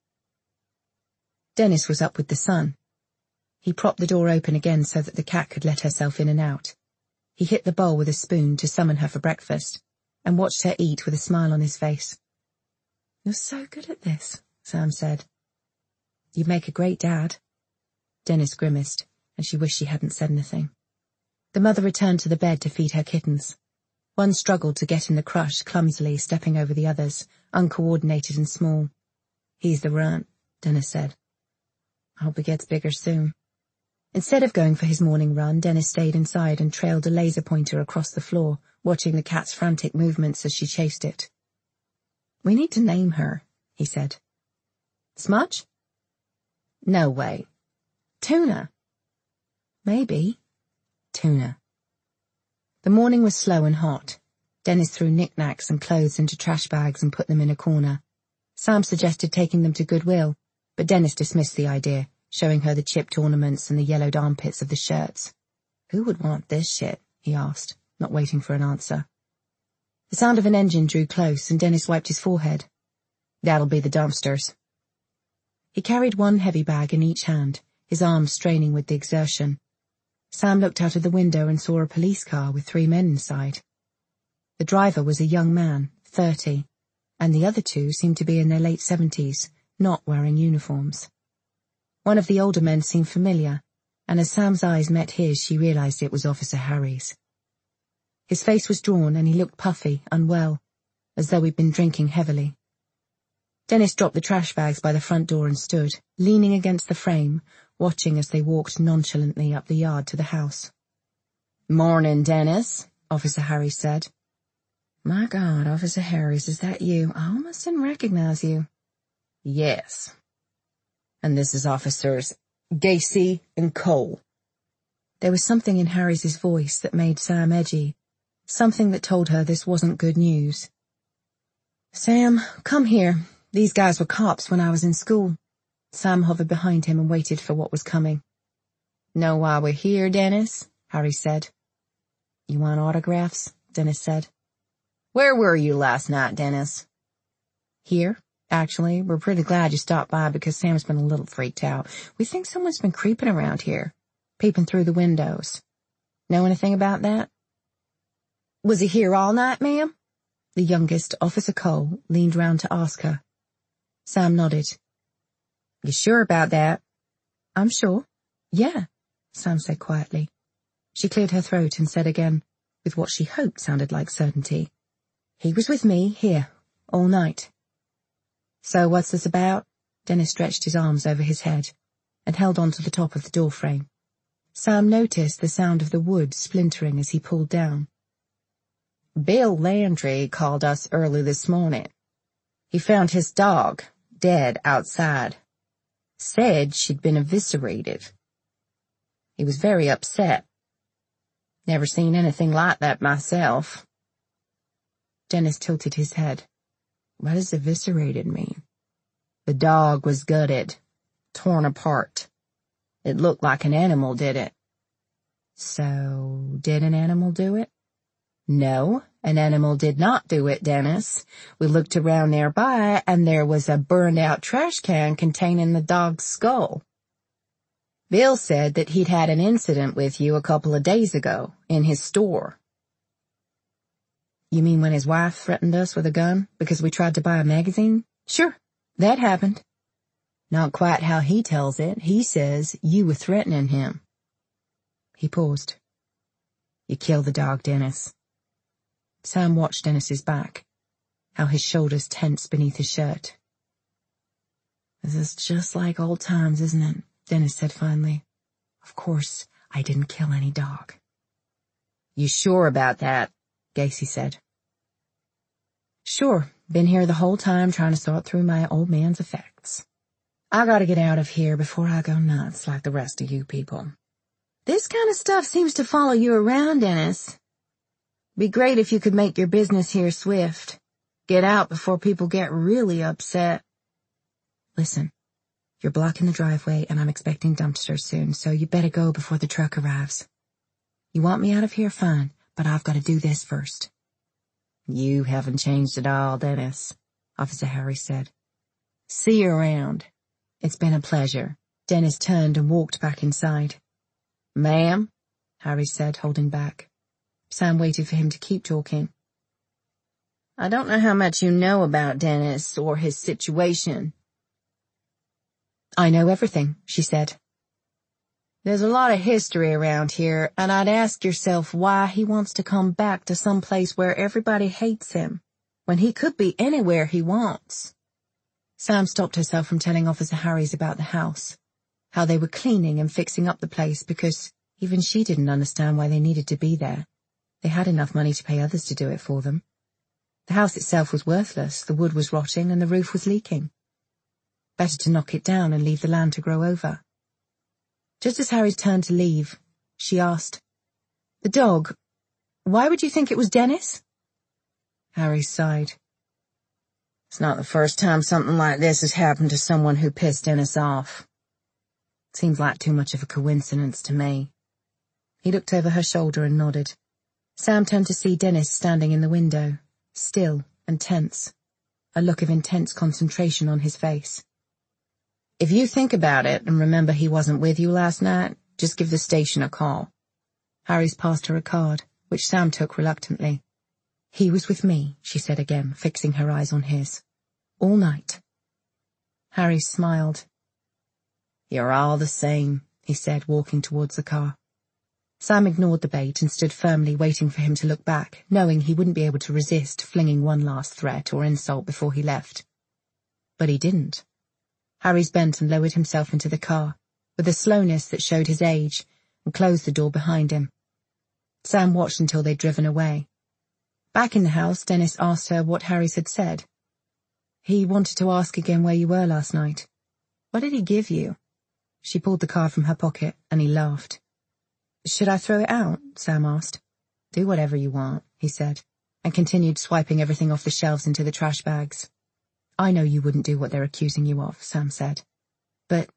Dennis was up with the sun. He propped the door open again so that the cat could let herself in and out. He hit the bowl with a spoon to summon her for breakfast, and watched her eat with a smile on his face. You're so good at this, Sam said. You make a great dad. Dennis grimaced, and she wished she hadn't said anything. The mother returned to the bed to feed her kittens. One struggled to get in the crush, clumsily stepping over the others, uncoordinated and small. He's the runt, Dennis said. I hope he gets bigger soon. Instead of going for his morning run, Dennis stayed inside and trailed a laser pointer across the floor, watching the cat's frantic movements as she chased it. We need to name her, he said. Smudge? No way. Tuna. Maybe. Tuna. The morning was slow and hot. Dennis threw knickknacks and clothes into trash bags and put them in a corner. Sam suggested taking them to Goodwill, but Dennis dismissed the idea, showing her the chipped ornaments and the yellowed armpits of the shirts. Who would want this shit? He asked, not waiting for an answer. The sound of an engine drew close and Dennis wiped his forehead. That'll be the dumpsters. He carried one heavy bag in each hand, his arms straining with the exertion. Sam looked out of the window and saw a police car with 3 men inside. The driver was a young man, 30, and the other 2 seemed to be in their late 70s, not wearing uniforms. One of the older men seemed familiar, and as Sam's eyes met his, she realized it was Officer Harries. His face was drawn and he looked puffy, unwell, as though he'd been drinking heavily. Dennis dropped the trash bags by the front door and stood, leaning against the frame, watching as they walked nonchalantly up the yard to the house. Morning, Dennis, Officer Harries said. My God, Officer Harries, is that you? I almost didn't recognize you. Yes. And this is Officers Gacy and Cole. There was something in Harris's voice that made Sam edgy, something that told her this wasn't good news. Sam, come here. These guys were cops when I was in school. Sam hovered behind him and waited for what was coming. Know why we're here, Dennis? Harry said. You want autographs? Dennis said. Where were you last night, Dennis? Here. Actually, we're pretty glad you stopped by because Sam's been a little freaked out. We think someone's been creeping around here, peeping through the windows. Know anything about that? Was he here all night, ma'am? The youngest, Officer Cole, leaned round to ask her. Sam nodded. You sure about that? I'm sure. Yeah, Sam said quietly. She cleared her throat and said again, with what she hoped sounded like certainty. He was with me, here, all night. So what's this about? Dennis stretched his arms over his head and held on to the top of the doorframe. Sam noticed the sound of the wood splintering as he pulled down. Bill Landry called us early this morning. He found his dog, dead outside. Said she'd been eviscerated. He was very upset. Never seen anything like that myself. Dennis tilted his head. What does eviscerated mean? The dog was gutted, torn apart. It looked like an animal did it. So, did an animal do it? No, an animal did not do it, Dennis. We looked around nearby and there was a burned-out trash can containing the dog's skull. Bill said that he'd had an incident with you a couple of days ago in his store. You mean when his wife threatened us with a gun because we tried to buy a magazine? Sure, that happened. Not quite how he tells it. He says you were threatening him. He paused. You killed the dog, Dennis. Sam watched Dennis's back, how his shoulders tensed beneath his shirt. This is just like old times, isn't it? Dennis said finally. Of course, I didn't kill any dog. You sure about that? Gacy said. Sure, been here the whole time trying to sort through my old man's effects. I gotta get out of here before I go nuts like the rest of you people. This kind of stuff seems to follow you around, Dennis. Be great if you could make your business here swift. Get out before people get really upset. Listen, you're blocking the driveway and I'm expecting dumpsters soon, so you better go before the truck arrives. You want me out of here? Fine, but I've got to do this first. You haven't changed at all, Dennis, Officer Harry said. See you around. It's been a pleasure. Dennis turned and walked back inside. Ma'am, Harry said, holding back. Sam waited for him to keep talking. I don't know how much you know about Dennis or his situation. I know everything, she said. There's a lot of history around here, and I'd ask yourself why he wants to come back to some place where everybody hates him, when he could be anywhere he wants. Sam stopped herself from telling Officer Harries about the house, how they were cleaning and fixing up the place because even she didn't understand why they needed to be there. They had enough money to pay others to do it for them. The house itself was worthless, the wood was rotting and the roof was leaking. Better to knock it down and leave the land to grow over. Just as Harry turned to leave, she asked, The dog, why would you think it was Dennis? Harry sighed. It's not the first time something like this has happened to someone who pissed Dennis off. Seems like too much of a coincidence to me. He looked over her shoulder and nodded. Sam turned to see Dennis standing in the window, still and tense, a look of intense concentration on his face. If you think about it and remember he wasn't with you last night, just give the station a call. Harris passed her a card, which Sam took reluctantly. He was with me, she said again, fixing her eyes on his. All night. Harry smiled. You're all the same, he said, walking towards the car. Sam ignored the bait and stood firmly waiting for him to look back, knowing he wouldn't be able to resist flinging one last threat or insult before he left. But he didn't. Harris bent and lowered himself into the car, with a slowness that showed his age, and closed the door behind him. Sam watched until they'd driven away. Back in the house, Dennis asked her what Harris had said. He wanted to ask again where you were last night. What did he give you? She pulled the card from her pocket, and he laughed. Should I throw it out? Sam asked. Do whatever you want, he said. and continued swiping everything off the shelves into the trash bags. I know you wouldn't do what they're accusing you of, Sam said. But?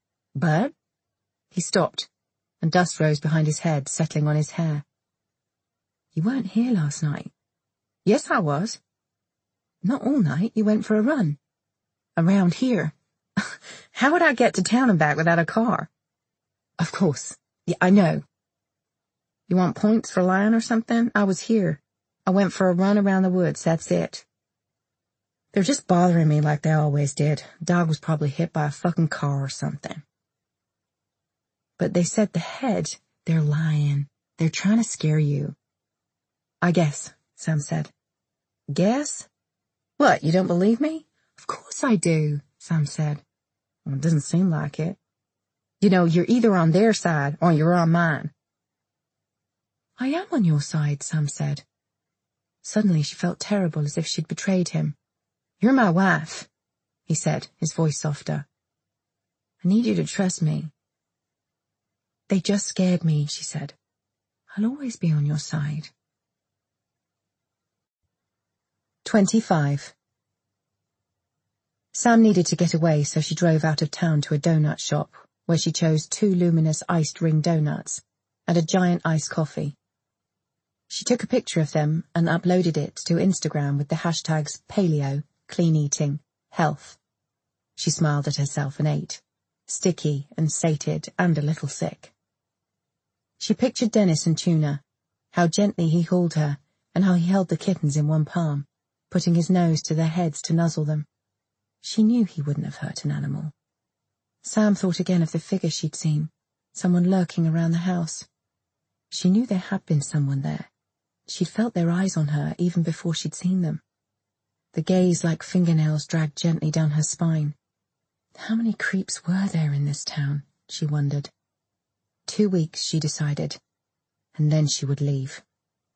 He stopped, and dust rose behind his head, settling on his hair. You weren't here last night. Yes, I was. Not all night, you went for a run. Around here. How would I get to town and back without a car? Of course. Yeah, I know. You want points for lying or something? I was here. I went for a run around the woods, that's it. They're just bothering me like they always did. Dog was probably hit by a fucking car or something. But they said the head, they're lying. They're trying to scare you. I guess, Sam said. Guess? What, you don't believe me? Of course I do, Sam said. Well, it doesn't seem like it. You know, you're either on their side or you're on mine. I am on your side, Sam said. Suddenly she felt terrible, as if she'd betrayed him. You're my wife, he said, his voice softer. I need you to trust me. They just scared me, she said. I'll always be on your side. 25. Sam needed to get away, so she drove out of town to a donut shop, where she chose 2 luminous iced ring donuts and a giant iced coffee. She took a picture of them and uploaded it to Instagram with the hashtags paleo, clean eating, health. She smiled at herself and ate, sticky and sated and a little sick. She pictured Dennis and Tuna, how gently he hauled her and how he held the kittens in one palm, putting his nose to their heads to nuzzle them. She knew he wouldn't have hurt an animal. Sam thought again of the figure she'd seen, someone lurking around the house. She knew there had been someone there. She'd felt their eyes on her even before she'd seen them. The gaze like fingernails dragged gently down her spine. How many creeps were there in this town, she wondered. 2 weeks, she decided, and then she would leave.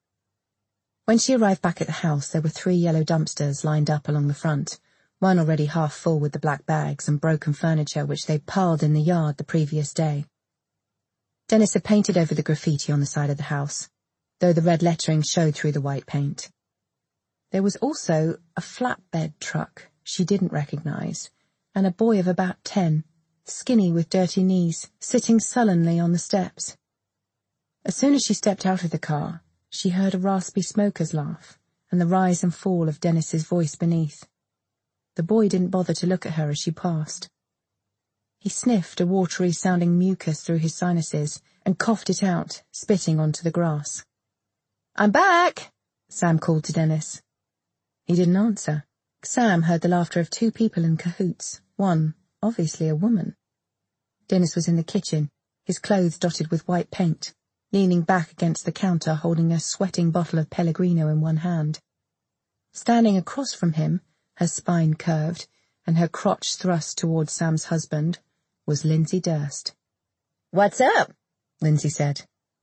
When she arrived back at the house, there were 3 yellow dumpsters lined up along the front, one already half full with the black bags and broken furniture which they'd piled in the yard the previous day. Dennis had painted over the graffiti on the side of the house, though the red lettering showed through the white paint. There was also a flatbed truck she didn't recognize, and a boy of about 10, skinny with dirty knees, sitting sullenly on the steps. As soon as she stepped out of the car, she heard a raspy smoker's laugh and the rise and fall of Dennis's voice beneath. The boy didn't bother to look at her as she passed. He sniffed a watery-sounding mucus through his sinuses and coughed it out, spitting onto the grass. I'm back, Sam called to Dennis. He didn't answer. Sam heard the laughter of 2 people in cahoots, one, obviously a woman. Dennis was in the kitchen, his clothes dotted with white paint, leaning back against the counter holding a sweating bottle of Pellegrino in one hand. Standing across from him, her spine curved and her crotch thrust towards Sam's husband, was Lindsay Durst. What's up? Lindsay said.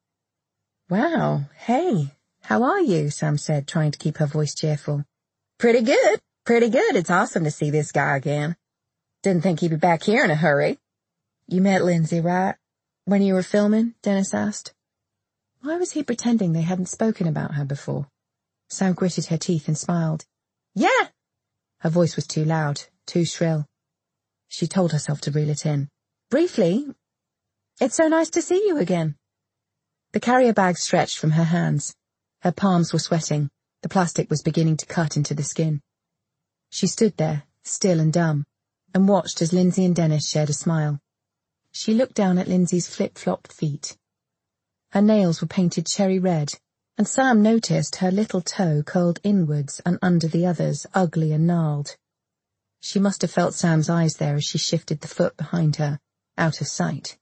Wow, hey, how are you? Sam said, trying to keep her voice cheerful. Pretty good. It's awesome to see this guy again. Didn't think he'd be back here in a hurry. You met Lindsay, right? When you were filming? Dennis asked. Why was he pretending they hadn't spoken about her before? Sam gritted her teeth and smiled. Yeah! Her voice was too loud, too shrill. She told herself to reel it in. Briefly. It's so nice to see you again. The carrier bag stretched from her hands. Her palms were sweating. The plastic was beginning to cut into the skin. She stood there, still and dumb, and watched as Lindsay and Dennis shared a smile. She looked down at Lindsay's flip-flopped feet. Her nails were painted cherry red, and Sam noticed her little toe curled inwards and under the others, ugly and gnarled. She must have felt Sam's eyes there as she shifted the foot behind her, out of sight.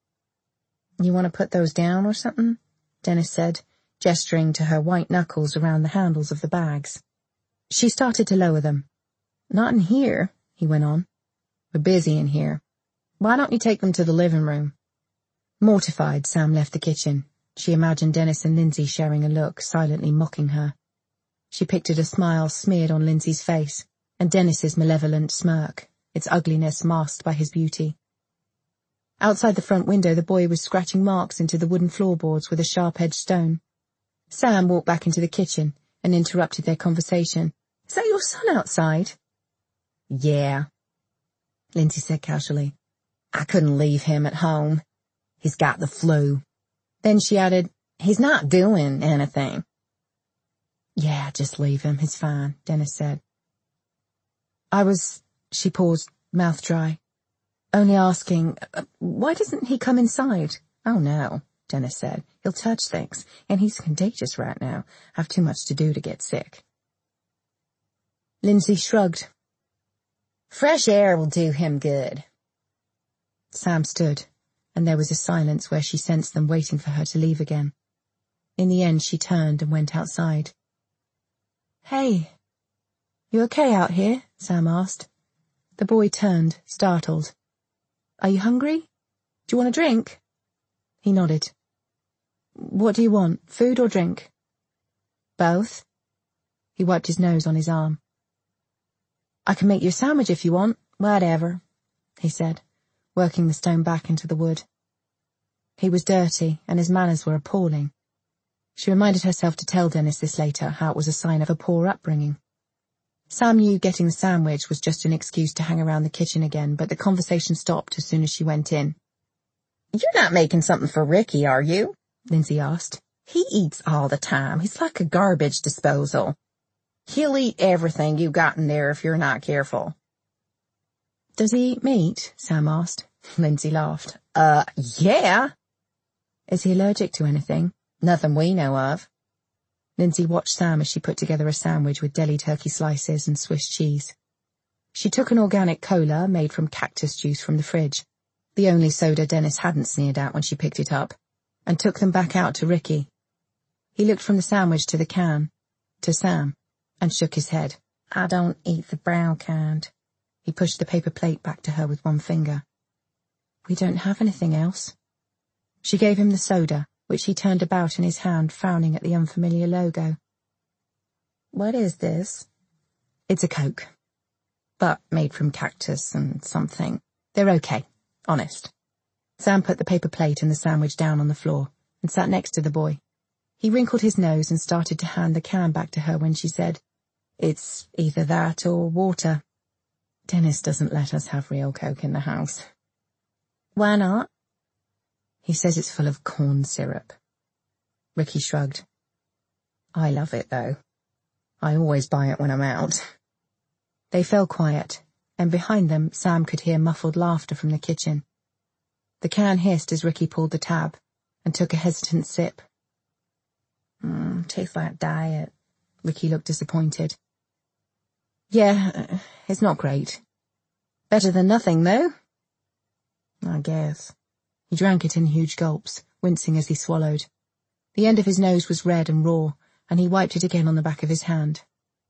You want to put those down or something? Dennis said, gesturing to her white knuckles around the handles of the bags. She started to lower them. Not in here, he went on. We're busy in here. Why don't you take them to the living room? Mortified, Sam left the kitchen. She imagined Dennis and Lindsay sharing a look, silently mocking her. She pictured a smile smeared on Lindsay's face, and Dennis's malevolent smirk, its ugliness masked by his beauty. Outside the front window, the boy was scratching marks into the wooden floorboards with a sharp-edged stone. Sam walked back into the kitchen, and interrupted their conversation. Is that your son outside? Yeah, Lindsay said casually. I couldn't leave him at home. He's got the flu. Then she added, he's not doing anything. Yeah, just leave him. He's fine, Dennis said. She paused, mouth dry. Only asking, why doesn't he come inside? Oh no, Dennis said. He'll touch things, and he's contagious right now. Have too much to do to get sick. Lindsay shrugged. Fresh air will do him good. Sam stood, and there was a silence where she sensed them waiting for her to leave again. In the end, she turned and went outside. Hey, you okay out here? Sam asked. The boy turned, startled. Are you hungry? Do you want a drink? He nodded. What do you want, food or drink? Both. He wiped his nose on his arm. I can make you a sandwich if you want. Whatever, he said, working the stone back into the wood. He was dirty, and his manners were appalling. She reminded herself to tell Dennis this later, how it was a sign of a poor upbringing. Sam knew getting the sandwich was just an excuse to hang around the kitchen again, but the conversation stopped as soon as she went in. You're not making something for Ricky, are you? Lindsay asked. He eats all the time. He's like a garbage disposal. He'll eat everything you got in there if you're not careful. Does he eat meat? Sam asked. Lindsay laughed. Yeah. Is he allergic to anything? Nothing we know of. Lindsay watched Sam as she put together a sandwich with deli turkey slices and Swiss cheese. She took an organic cola made from cactus juice from the fridge, the only soda Dennis hadn't sneered at when she picked it up, and took them back out to Ricky. He looked from the sandwich to the can, to Sam, and shook his head. I don't eat the brown kind. He pushed the paper plate back to her with one finger. We don't have anything else. She gave him the soda, which he turned about in his hand, frowning at the unfamiliar logo. What is this? It's a Coke, but made from cactus and something. They're okay, honest. Sam put the paper plate and the sandwich down on the floor and sat next to the boy. He wrinkled his nose and started to hand the can back to her when she said, It's either that or water. Dennis doesn't let us have real Coke in the house. Why not? He says it's full of corn syrup. Ricky shrugged. I love it, though. I always buy it when I'm out. They fell quiet, and behind them Sam could hear muffled laughter from the kitchen. The can hissed as Ricky pulled the tab and took a hesitant sip. Tastes like diet. Ricky looked disappointed. Yeah, it's not great. Better than nothing, though. I guess. He drank it in huge gulps, wincing as he swallowed. The end of his nose was red and raw, and he wiped it again on the back of his hand.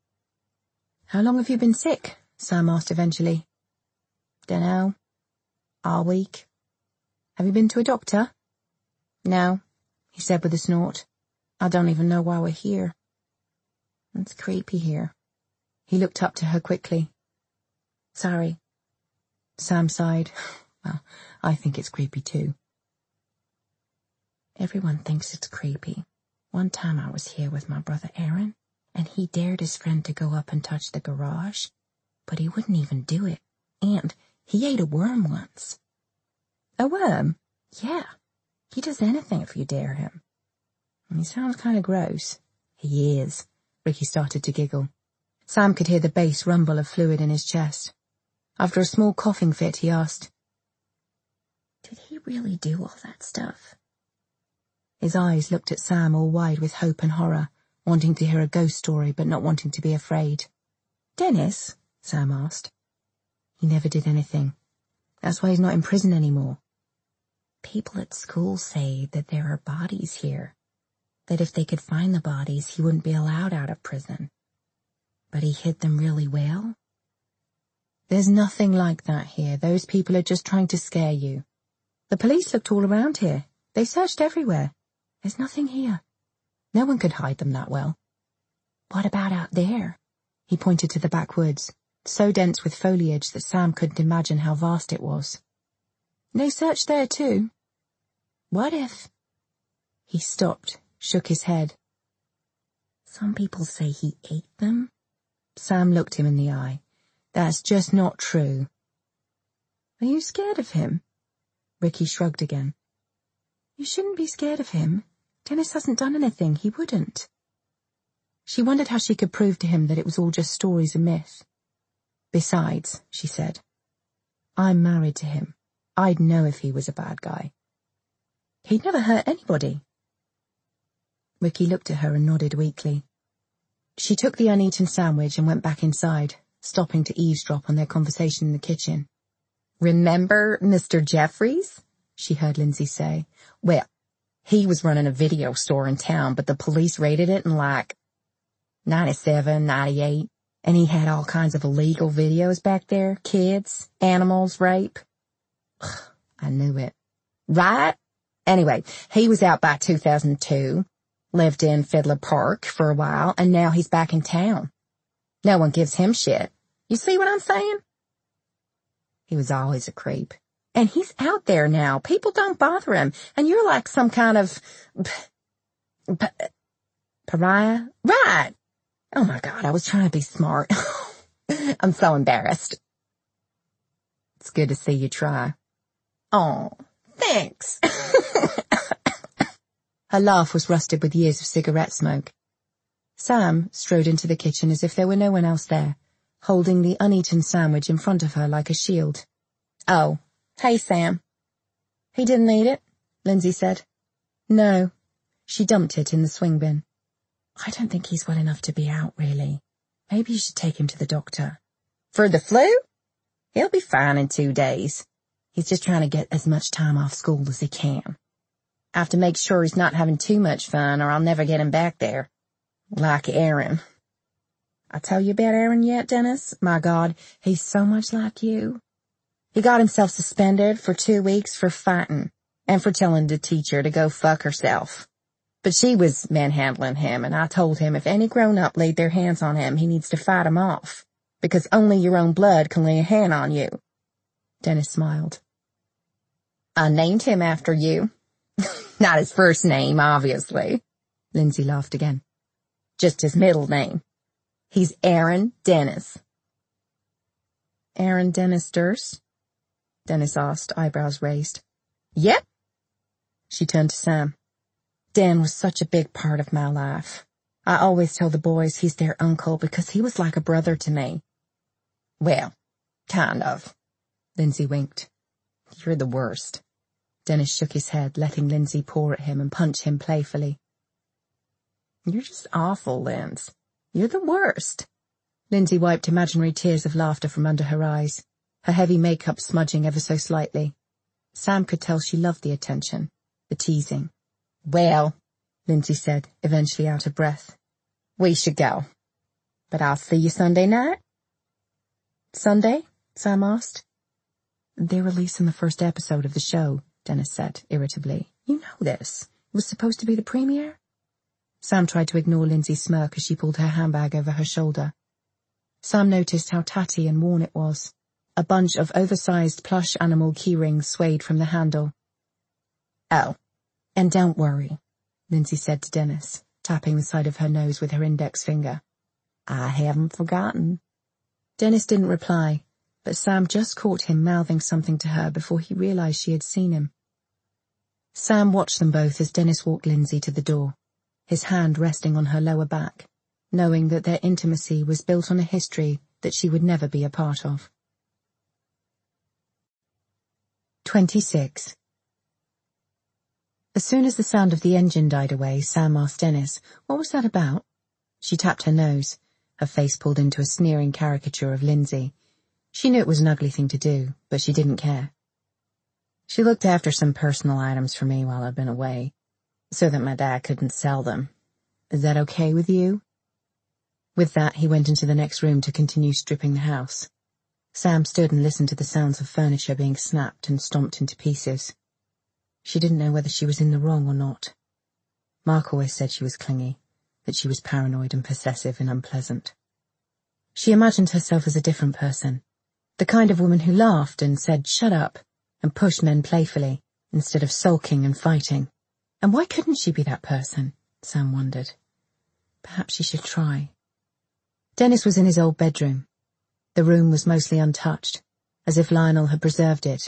How long have you been sick? Sam asked eventually. Dunno. All week. Have you been to a doctor? No, he said with a snort. I don't even know why we're here. It's creepy here. He looked up to her quickly. Sorry. Sam sighed. Well, I think it's creepy too. Everyone thinks it's creepy. One time I was here with my brother Aaron, and he dared his friend to go up and touch the garage, but he wouldn't even do it. And he ate a worm once. A worm? Yeah. He does anything if you dare him. He sounds kind of gross. He is. Ricky started to giggle. Sam could hear the bass rumble of fluid in his chest. After a small coughing fit, he asked, Did he really do all that stuff? His eyes looked at Sam all wide with hope and horror, wanting to hear a ghost story but not wanting to be afraid. Dennis? Sam asked. He never did anything. That's why he's not in prison anymore. People at school say that there are bodies here, that if they could find the bodies, he wouldn't be allowed out of prison. But he hid them really well. There's nothing like that here. Those people are just trying to scare you. The police looked all around here. They searched everywhere. There's nothing here. No one could hide them that well. What about out there? He pointed to the backwoods, so dense with foliage that Sam couldn't imagine how vast it was. They searched there too. What if... He stopped, shook his head. Some people say he ate them. Sam looked him in the eye. That's just not true. Are you scared of him? Ricky shrugged again. You shouldn't be scared of him. Dennis hasn't done anything. He wouldn't. She wondered how she could prove to him that it was all just stories and myth. Besides, she said, I'm married to him. I'd know if he was a bad guy. He'd never hurt anybody. Ricky looked at her and nodded weakly. She took the uneaten sandwich and went back inside, stopping to eavesdrop on their conversation in the kitchen. Remember Mr. Jeffries? She heard Lindsay say. Well, he was running a video store in town, but the police raided it in 97, 98, and he had all kinds of illegal videos back there. Kids, animals, rape. Ugh, I knew it. Right? Anyway, he was out by 2002, lived in Fiddler Park for a while, and now he's back in town. No one gives him shit. You see what I'm saying? He was always a creep. And he's out there now. People don't bother him. And you're like some kind of pariah? Right. Oh my God, I was trying to be smart. I'm so embarrassed. It's good to see you try. Oh, thanks. Her laugh was rusted with years of cigarette smoke. Sam strode into the kitchen as if there were no one else there, holding the uneaten sandwich in front of her like a shield. Oh, hey, Sam. He didn't eat it, Lindsay said. No. She dumped it in the swing bin. I don't think he's well enough to be out, really. Maybe you should take him to the doctor. For the flu? He'll be fine in 2 days. He's just trying to get as much time off school as he can. I have to make sure he's not having too much fun or I'll never get him back there. Like Aaron. I tell you about Aaron yet, Dennis? My God, he's so much like you. He got himself suspended for 2 weeks for fighting and for telling the teacher to go fuck herself. But she was manhandling him, and I told him if any grown-up laid their hands on him, he needs to fight him off, because only your own blood can lay a hand on you. Dennis smiled. I named him after you. Not his first name, obviously. Lindsay laughed again. Just his middle name. He's Aaron Dennis. Aaron Dennis Durst? Dennis asked, eyebrows raised. Yep. She turned to Sam. Dan was such a big part of my life. I always tell the boys he's their uncle because he was like a brother to me. Well, kind of. Lindsay winked. You're the worst. Dennis shook his head, letting Lindsay paw at him and punch him playfully. You're just awful, Linz. You're the worst. Lindsay wiped imaginary tears of laughter from under her eyes, her heavy makeup smudging ever so slightly. Sam could tell she loved the attention, the teasing. Well, Lindsay said, eventually out of breath, we should go. But I'll see you Sunday night? Sunday? Sam asked. They're releasing the first episode of the show, Dennis said, irritably. You know this. It was supposed to be the premiere. Sam tried to ignore Lindsay's smirk as she pulled her handbag over her shoulder. Sam noticed how tatty and worn it was. A bunch of oversized plush animal keyrings swayed from the handle. Oh, and don't worry, Lindsay said to Dennis, tapping the side of her nose with her index finger. I haven't forgotten. Dennis didn't reply, but Sam just caught him mouthing something to her before he realized she had seen him. Sam watched them both as Dennis walked Lindsay to the door, his hand resting on her lower back, knowing that their intimacy was built on a history that she would never be a part of. 26. As soon as the sound of the engine died away, Sam asked Dennis, what was that about? She tapped her nose, her face pulled into a sneering caricature of Lindsay. She knew it was an ugly thing to do, but she didn't care. She looked after some personal items for me while I'd been away, so that my dad couldn't sell them. Is that okay with you? With that, he went into the next room to continue stripping the house. Sam stood and listened to the sounds of furniture being snapped and stomped into pieces. She didn't know whether she was in the wrong or not. Mark always said she was clingy, that she was paranoid and possessive and unpleasant. She imagined herself as a different person, the kind of woman who laughed and said, shut up, and pushed men playfully, instead of sulking and fighting. And why couldn't she be that person? Sam wondered. Perhaps she should try. Dennis was in his old bedroom. The room was mostly untouched, as if Lionel had preserved it